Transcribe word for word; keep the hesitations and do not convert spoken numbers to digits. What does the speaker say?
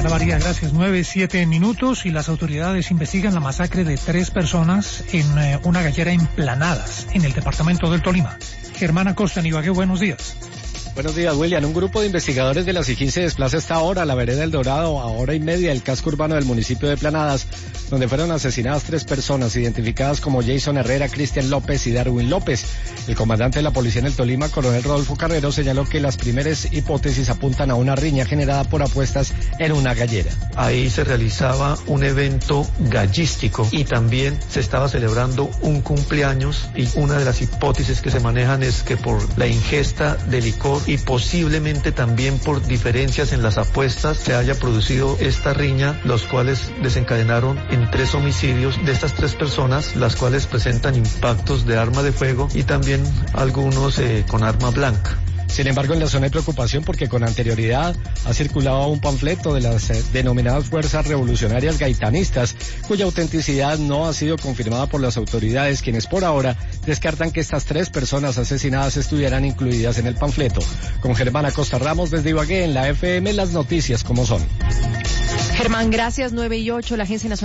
Ana María, gracias. Nueve, siete minutos y las autoridades investigan la masacre de tres personas en eh, una gallera en Planadas, en el departamento del Tolima. Germán Acosta, en Ibagué, buenos días. Buenos días, William. Un grupo de investigadores de la SIGIN se desplaza esta hora a la vereda El Dorado, a hora y media del casco urbano del municipio de Planadas, donde fueron asesinadas tres personas identificadas como Jason Herrera, Cristian López y Darwin López. El comandante de la policía en el Tolima, coronel Rodolfo Carrero, señaló que las primeras hipótesis apuntan a una riña generada por apuestas en una gallera. Ahí se realizaba un evento gallístico y también se estaba celebrando un cumpleaños, y una de las hipótesis que se manejan es que por la ingesta de licor y posiblemente también por diferencias en las apuestas se haya producido esta riña, los cuales desencadenaron en tres homicidios de estas tres personas, las cuales presentan impactos de arma de fuego y también algunos eh, con arma blanca. Sin embargo, en la zona hay preocupación porque con anterioridad ha circulado un panfleto de las eh, denominadas Fuerzas Revolucionarias Gaitanistas, cuya autenticidad no ha sido confirmada por las autoridades, quienes por ahora descartan que estas tres personas asesinadas estuvieran incluidas en el panfleto. Con Germán Acosta Ramos desde Ibagué, en la F M, las noticias como son. Germán, gracias. Nueve y ocho, la Agencia Nacional